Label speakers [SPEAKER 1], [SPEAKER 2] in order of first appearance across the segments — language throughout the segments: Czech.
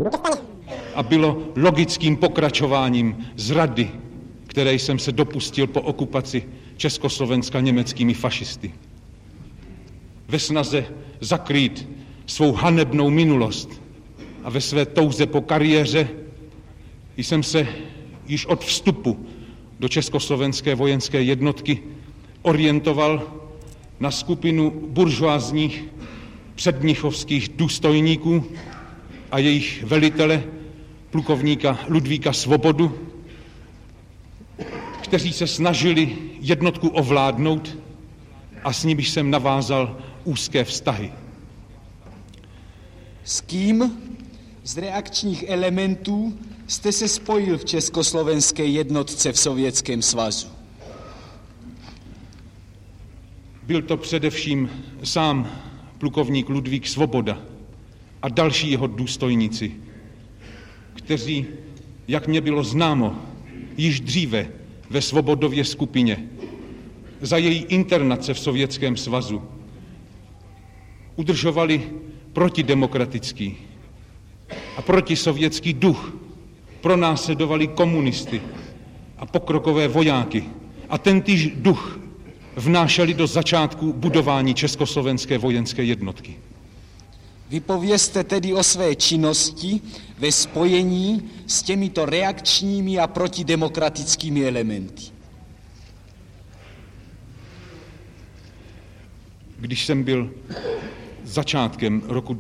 [SPEAKER 1] A bylo logickým pokračováním zrady, které jsem se dopustil po okupaci Československa německými fašisty. Ve snaze zakrýt svou hanebnou minulost a ve své touze po kariéře jsem se již od vstupu do Československé vojenské jednotky orientoval na skupinu buržoázních předmnichovských důstojníků a jejich velitele, plukovníka Ludvíka Svobodu, kteří se snažili jednotku ovládnout a s nimiž jsem navázal úzké vztahy.
[SPEAKER 2] S kým z reakčních elementů jste se spojil v československé jednotce v Sovětském svazu?
[SPEAKER 1] Byl to především sám plukovník Ludvík Svoboda a další jeho důstojníci, kteří, jak mě bylo známo, již dříve ve Svobodově skupině za její internace v Sovětském svazu udržovali protidemokratický a protisovětský duch, pronásledovali komunisty a pokrokové vojáky a tentýž duch vnášeli do začátku budování Československé vojenské jednotky.
[SPEAKER 2] Vypovězte tedy o své činnosti ve spojení s těmito reakčními a protidemokratickými elementy.
[SPEAKER 1] Když jsem byl začátkem roku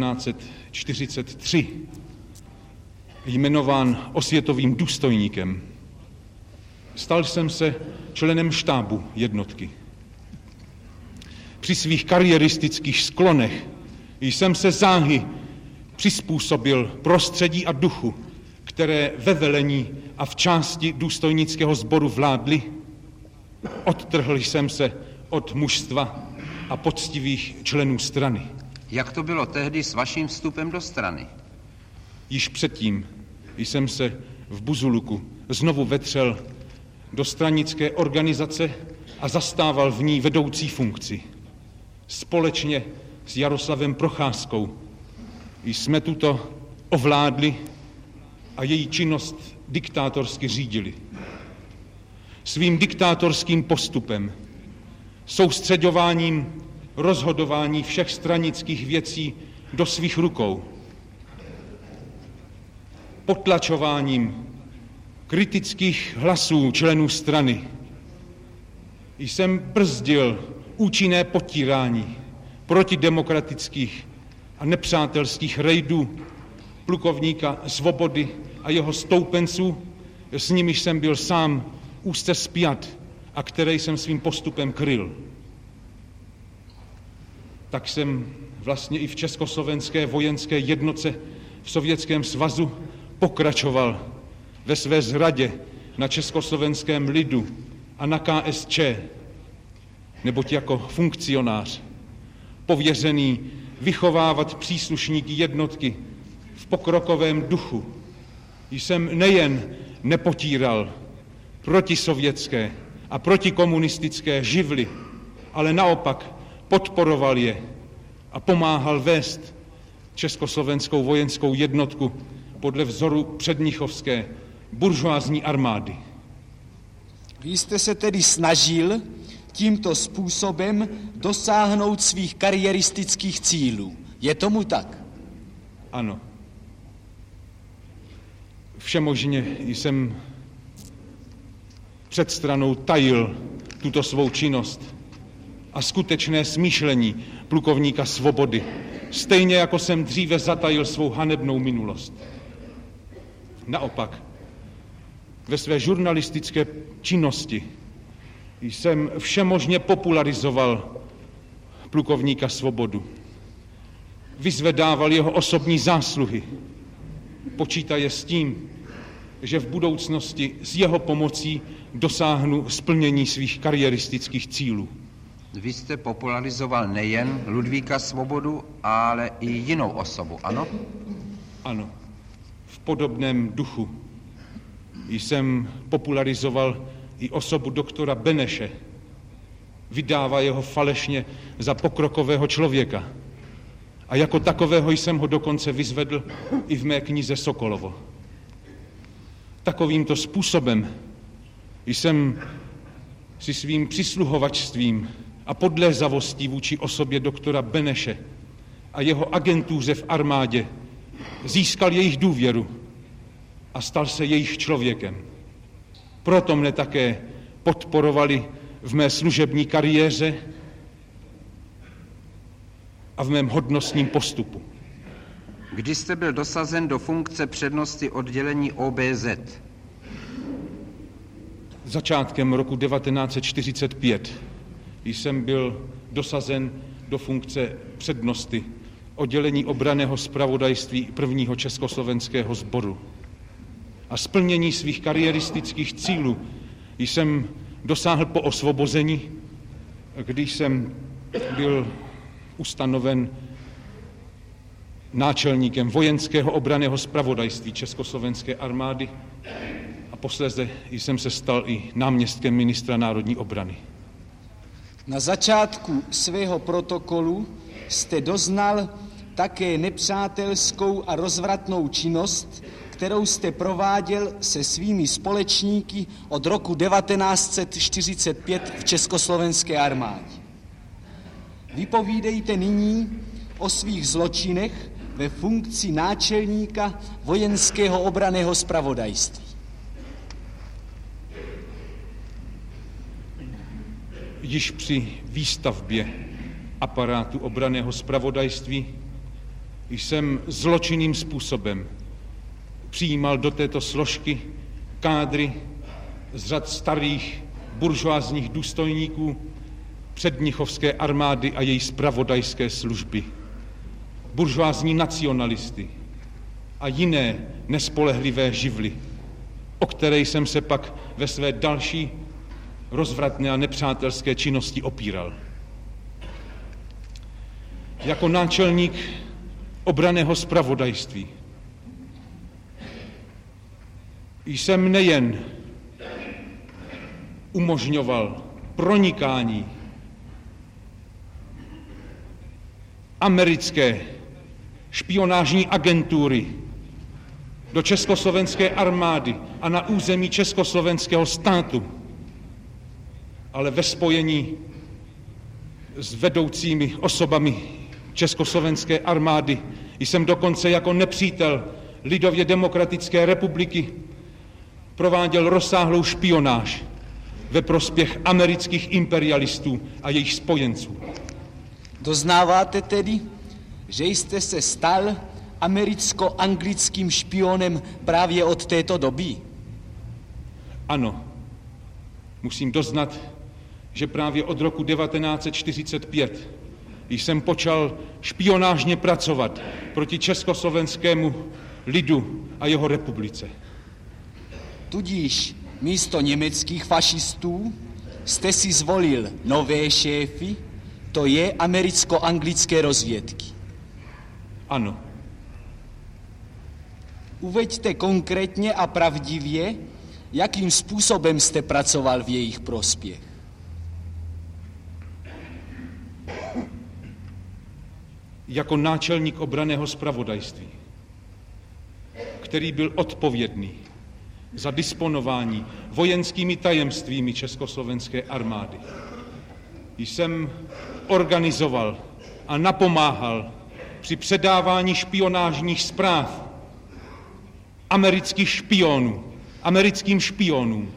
[SPEAKER 1] 1943 jmenován osvětovým důstojníkem, stal jsem se členem štábu jednotky. Při svých kariéristických sklonech jsem se záhy přizpůsobil prostředí a duchu, které ve velení a v části důstojnického sboru vládly. Odtrhl jsem se od mužstva a poctivých členů strany.
[SPEAKER 3] Jak to bylo tehdy s vaším vstupem do strany?
[SPEAKER 1] Již předtím jsem se v Buzuluku znovu vetřel do stranické organizace a zastával v ní vedoucí funkci. Společně s Jaroslavem Procházkou jsme tuto ovládli a její činnost diktátorsky řídili. Svým diktátorským postupem, soustřeďováním rozhodování všech stranických věcí do svých rukou, potlačováním kritických hlasů členů strany jsem brzdil účinné potírání protidemokratických a nepřátelských rejdů plukovníka Svobody a jeho stoupenců, s nimiž jsem byl sám úzce spjat a které jsem svým postupem kryl. Tak jsem vlastně i v Československé vojenské jednotce v Sovětském svazu pokračoval ve své zradě na československém lidu a na KSČ, neboť jako funkcionář pověřený vychovávat příslušníky jednotky v pokrokovém duchu jsem nejen nepotíral protisovětské a protikomunistické živly, ale naopak podporoval je a pomáhal vést československou vojenskou jednotku podle vzoru předmnichovské buržoázní armády.
[SPEAKER 2] Vy jste se tedy snažil tímto způsobem dosáhnout svých kariéristických cílů. Je tomu tak?
[SPEAKER 1] Ano. Všemožně jsem před stranou tajil tuto svou činnost a skutečné smýšlení plukovníka Svobody, stejně jako jsem dříve zatajil svou hanebnou minulost. Naopak, ve své žurnalistické činnosti jsem všemožně popularizoval plukovníka Svobodu. Vyzvedával jeho osobní zásluhy. Počítaje s tím, že v budoucnosti s jeho pomocí dosáhnu splnění svých kariéristických cílů.
[SPEAKER 3] Vy jste popularizoval nejen Ludvíka Svobodu, ale i jinou osobu, ano?
[SPEAKER 1] Ano. V podobném duchu jsem popularizoval i osobu doktora Beneše. Vydává jeho falešně za pokrokového člověka A jako takového jsem ho dokonce vyzvedl i v mé knize Sokolovo. Takovýmto způsobem jsem si svým přisluhovačstvím a podlézavostí vůči osobě doktora Beneše a jeho agentuře v armádě získal jejich důvěru a stal se jejich člověkem. Proto mne také podporovali v mé služební kariéře a v mém hodnostním postupu.
[SPEAKER 3] Kdy jste byl dosazen do funkce přednosty oddělení OBZ?
[SPEAKER 1] Začátkem roku 1945 jsem byl dosazen do funkce přednosty oddělení obranného zpravodajství 1. československého sboru. A splnění svých kariéristických cílů jsem dosáhl po osvobození, když jsem byl ustanoven náčelníkem vojenského obranného zpravodajství Československé armády a posléze jsem se stal i náměstkem ministra národní obrany.
[SPEAKER 2] Na začátku svého protokolu jste doznal také nepřátelskou a rozvratnou činnost, kterou jste prováděl se svými společníky od roku 1945 v Československé armádě. Vypovídejte nyní o svých zločinech ve funkci náčelníka vojenského obranného zpravodajství.
[SPEAKER 1] Již při výstavbě aparátu obranného zpravodajství jsem zločinným způsobem přijímal do této složky kádry z řad starých buržoázních důstojníků předmnichovské armády a její zpravodajské služby, buržoázní nacionalisty a jiné nespolehlivé živly, o které jsem se pak ve své další rozvratné a nepřátelské činnosti opíral. Jako náčelník obranného zpravodajství jsem nejen umožňoval pronikání americké špionážní agentury do československé armády a na území československého státu, ale ve spojení s vedoucími osobami československé armády jsem dokonce jako nepřítel Lidově demokratické republiky prováděl rozsáhlou špionáž ve prospěch amerických imperialistů a jejich spojenců.
[SPEAKER 2] Doznáváte tedy, že jste se stal americko-anglickým špionem právě od této doby?
[SPEAKER 1] Ano, musím doznat, že právě od roku 1945 jsem počal špionážně pracovat proti československému lidu a jeho republice.
[SPEAKER 2] Tudíž místo německých fašistů jste si zvolil nové šéfy, to je americko-anglické rozvědky.
[SPEAKER 1] Ano.
[SPEAKER 2] Uveďte konkrétně a pravdivě, jakým způsobem jste pracoval v jejich prospěch.
[SPEAKER 1] Jako náčelník obranného zpravodajství, který byl odpovědný za disponování vojenskými tajemstvími československé armády, jsem organizoval a napomáhal při předávání špionážních zpráv americkým špionům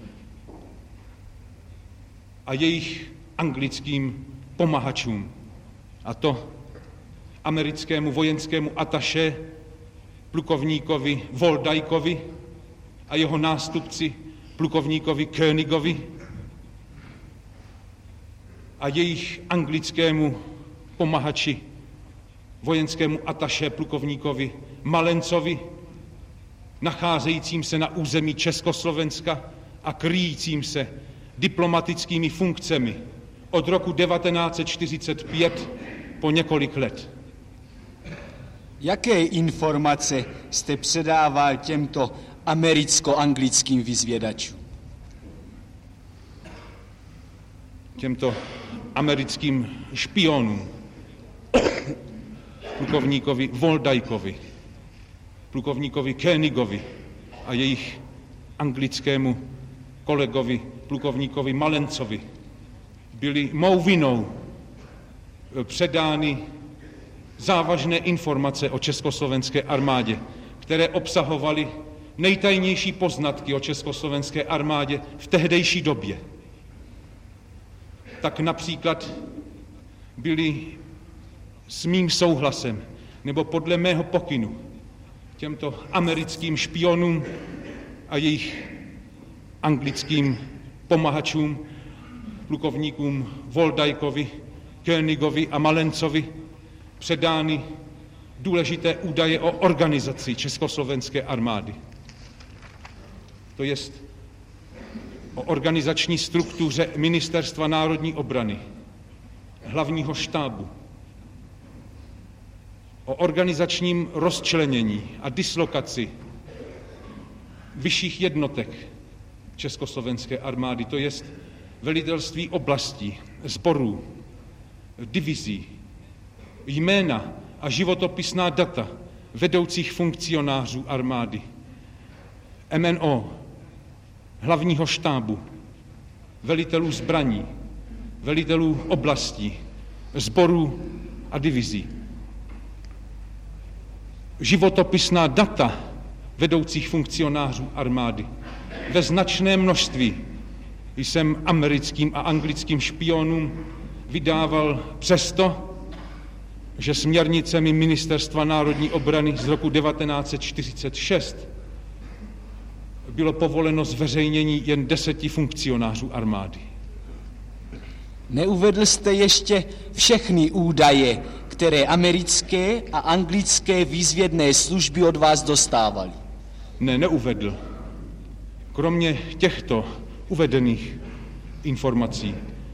[SPEAKER 1] a jejich anglickým pomahačům. A to americkému vojenskému ataše plukovníkovi Voldajkovi a jeho nástupci plukovníkovi Königovi a jejich anglickému pomahači vojenskému ataše plukovníkovi Malencovi, nacházejícím se na území Československa a kryjícím se diplomatickými funkcemi od roku 1945 po několik let.
[SPEAKER 2] Jaké informace jste předával těmto americko-anglickým vyzvědačům?
[SPEAKER 1] Těmto americkým špionům plukovníkovi Voldajkovi, plukovníkovi Koenigovi a jejich anglickému kolegovi, plukovníkovi Malencovi, byly mou vinou předány závažné informace o československé armádě, které obsahovaly nejtajnější poznatky o československé armádě v tehdejší době. Tak například byly s mým souhlasem nebo podle mého pokynu těmto americkým špionům a jejich anglickým pomahačům, plukovníkům Voldajkovi, Koenigovi a Malencovi předány důležité údaje o organizaci československé armády. To jest o organizační struktuře Ministerstva národní obrany, hlavního štábu, o organizačním rozčlenění a dislokaci vyšších jednotek československé armády, to jest velitelství oblastí, sborů, divizí, jména a životopisná data vedoucích funkcionářů armády, MNO, hlavního štábu, velitelů zbraní, velitelů oblastí, sborů a divizí. Životopisná data vedoucích funkcionářů armády ve značné množství jsem americkým a anglickým špionům vydával přesto, že směrnicemi Ministerstva národní obrany z roku 1946 bylo povoleno zveřejnění jen 10 funkcionářů armády.
[SPEAKER 2] Neuvedl jste ještě všechny údaje, které americké a anglické výzvědné služby od vás dostávaly.
[SPEAKER 1] Ne, neuvedl. Kromě těchto uvedených informací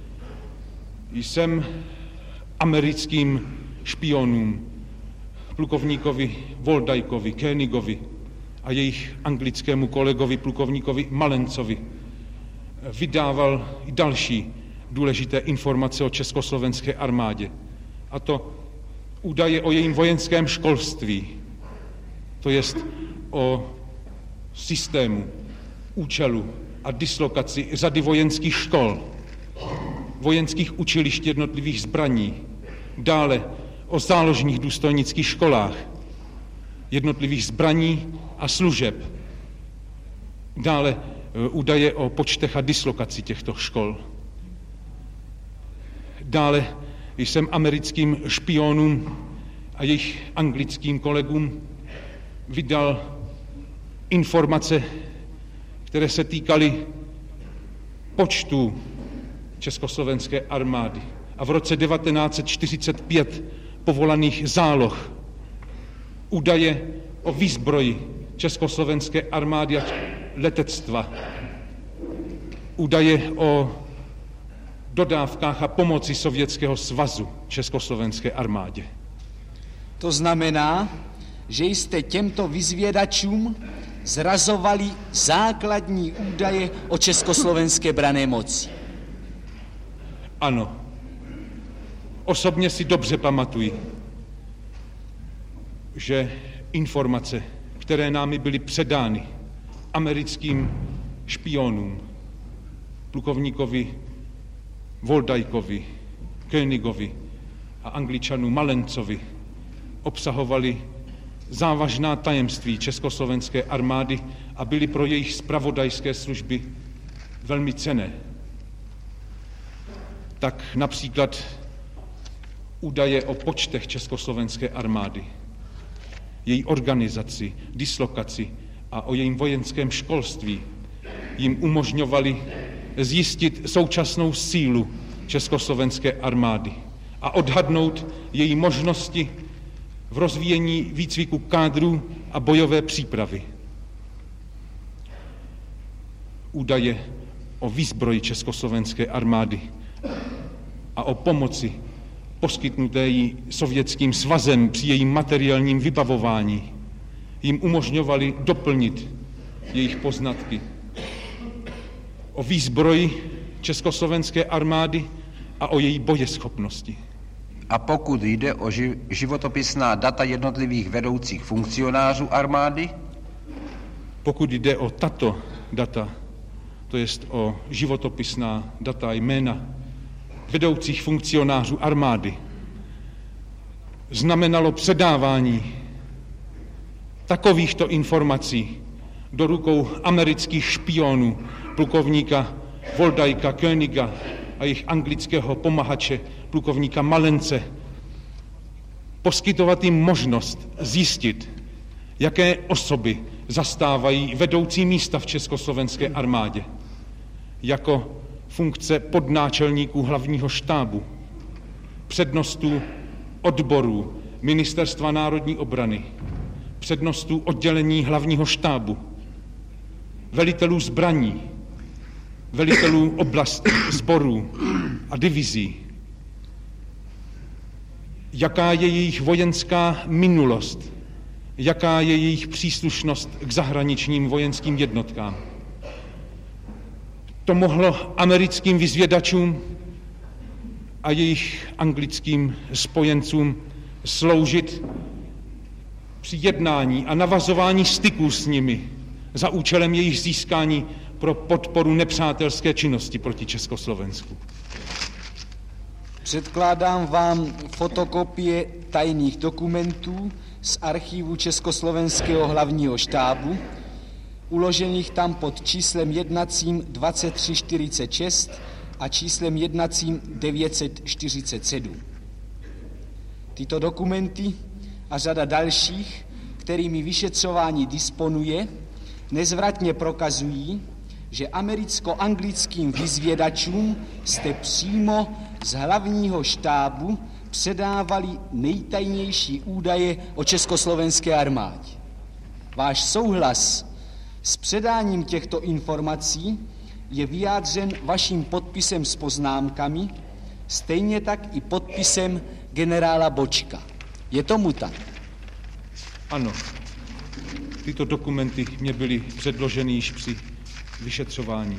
[SPEAKER 1] jsem americkým špionům, plukovníkovi Voldajkovi, Koenigovi a jejich anglickému kolegovi, plukovníkovi Malencovi, vydával i další důležité informace o československé armádě. A to údaje o jejím vojenském školství, to jest o systému, účelu a dislokaci řady vojenských škol, vojenských učilišť jednotlivých zbraní, dále o záložních důstojnických školách, jednotlivých zbraní a služeb, dále údaje o počtech a dislokaci těchto škol. Dále jsem americkým špionům a jejich anglickým kolegům vydal informace, které se týkaly počtu československé armády a v roce 1945 povolaných záloh, údaje o výzbroji československé armády a letectva, údaje o dodávkách a pomoci Sovětského svazu československé armádě.
[SPEAKER 2] To znamená, že jste těmto vyzvědačům zrazovali základní údaje o československé branné moci.
[SPEAKER 1] Ano. Osobně si dobře pamatuji, že informace, které námi byly předány americkým špionům, plukovníkovi Voldajkovi, Koenigovi a Angličanu Malencovi, obsahovaly závažná tajemství československé armády a byly pro jejich zpravodajské služby velmi cenné. Tak například údaje o počtech československé armády, její organizaci, dislokaci a o jejím vojenském školství jim umožňovali zjistit současnou sílu československé armády a odhadnout její možnosti v rozvíjení výcviku kádrů a bojové přípravy. Údaje o výzbroji československé armády a o pomoci poskytnuté jí Sovětským svazem při jejím materiálním vybavování jim umožňovali doplnit jejich poznatky o výzbroji československé armády a o její bojeschopnosti.
[SPEAKER 3] A pokud jde o životopisná data jednotlivých vedoucích funkcionářů armády?
[SPEAKER 1] Pokud jde o tato data, to jest o životopisná data jména vedoucích funkcionářů armády, znamenalo předávání takovýchto informací do rukou amerických špionů, plukovníka Voldajka Königa a jejich anglického pomahače, plukovníka Malence, poskytovat jim možnost zjistit, jaké osoby zastávají vedoucí místa v československé armádě, jako funkce podnáčelníků hlavního štábu, přednostů odborů Ministerstva národní obrany, přednostů oddělení hlavního štábu, velitelů zbraní, velitelů oblastí, sborů a divizí, jaká je jejich vojenská minulost, jaká je jejich příslušnost k zahraničním vojenským jednotkám. To mohlo americkým vyzvědačům a jejich anglickým spojencům sloužit při jednání a navazování styků s nimi za účelem jejich získání pro podporu nepřátelské činnosti proti Československu.
[SPEAKER 2] Předkládám vám fotokopie tajných dokumentů z archivu Československého hlavního štábu, uložených tam pod číslem jednacím 2346 a číslem jednacím 947. Tyto dokumenty a řada dalších, kterými vyšetřování disponuje, nezvratně prokazují, že americko-anglickým vyzvědačům jste přímo z hlavního štábu předávali nejtajnější údaje o československé armádě. Váš souhlas s předáním těchto informací je vyjádřen vaším podpisem s poznámkami, stejně tak i podpisem generála Bočka. Je tomu tak?
[SPEAKER 1] Ano. Tyto dokumenty mě byly předloženy již při vyšetřování.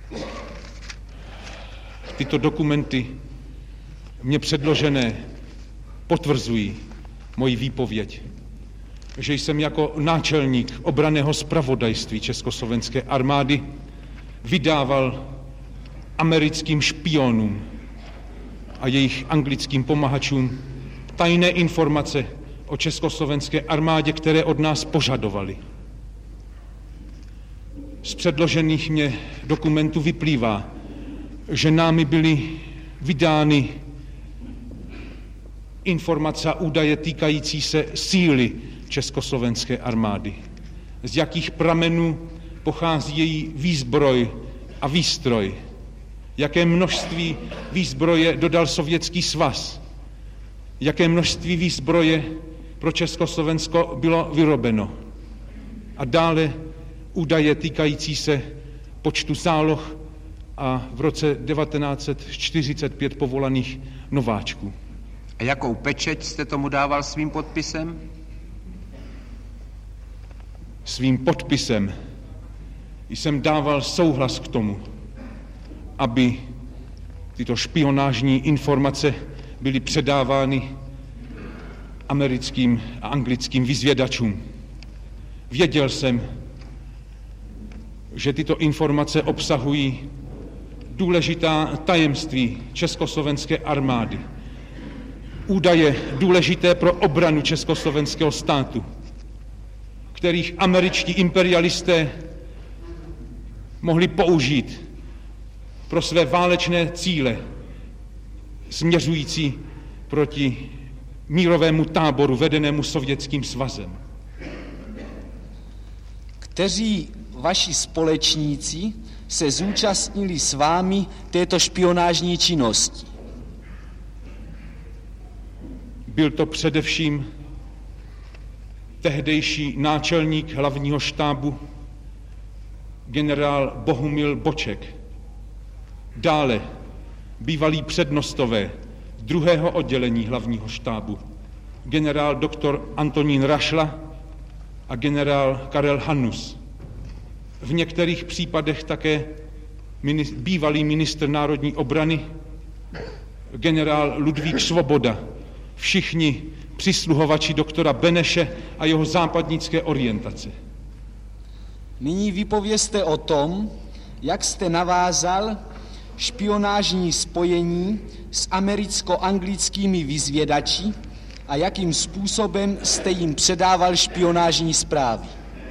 [SPEAKER 1] Tyto dokumenty mě předložené potvrzují moji výpověď, že jsem jako náčelník obranného zpravodajství Československé armády vydával americkým špionům a jejich anglickým pomahačům tajné informace o československé armádě, které od nás požadovali. Z předložených mě dokumentů vyplývá, že námi byly vydány informace a údaje týkající se síly československé armády, z jakých pramenů pochází její výzbroj a výstroj, jaké množství výzbroje dodal Sovětský svaz, jaké množství výzbroje pro Československo bylo vyrobeno. A dále údaje týkající se počtu záloh a v roce 1945 povolaných nováčků.
[SPEAKER 3] A jakou pečeť jste tomu dával svým podpisem?
[SPEAKER 1] Svým podpisem jsem dával souhlas k tomu, aby tyto špionážní informace byly předávány americkým a anglickým vyzvědačům. Věděl jsem, že tyto informace obsahují důležitá tajemství československé armády, údaje důležité pro obranu československého státu, kterých američtí imperialisté mohli použít pro své válečné cíle směřující proti mírovému táboru vedenému Sovětským svazem.
[SPEAKER 2] Kteří vaši společníci se zúčastnili s vámi této špionážní činnosti?
[SPEAKER 1] Byl to především tehdejší náčelník hlavního štábu generál Bohumil Boček, dále bývalí přednostové 2. oddělení hlavního štábu generál doktor Antonín Rašla a generál Karel Hannus. V některých případech také bývalý ministr národní obrany generál Ludvík Svoboda, všichni přisluhovači doktora Beneše a jeho západnické orientace.
[SPEAKER 2] Nyní vypovězte o tom, jak jste navázal špionážní spojení s americko-anglickými vyzvědači a jakým způsobem jste jim předával špionážní zprávy.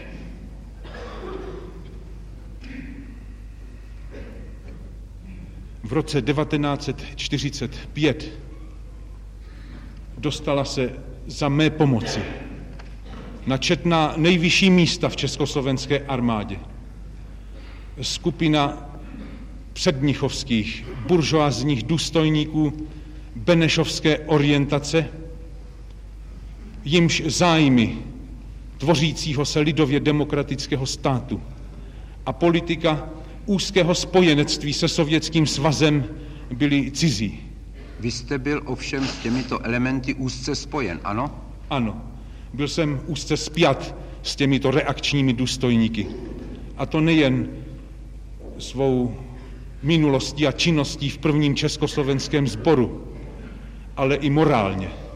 [SPEAKER 1] V roce 1945 dostala se za mé pomoci na četná nejvyšší místa v československé armádě skupina předmnichovských buržoázních důstojníků benešovské orientace, jimž zájmy tvořícího se lidově demokratického státu a politika úzkého spojenectví se Sovětským svazem byly cizí.
[SPEAKER 3] Vy jste byl ovšem s těmito elementy úzce spojen, ano?
[SPEAKER 1] Ano, byl jsem úzce spjat s těmito reakčními důstojníky. A to nejen svou minulostí a činností v prvním československém sboru, ale i morálně.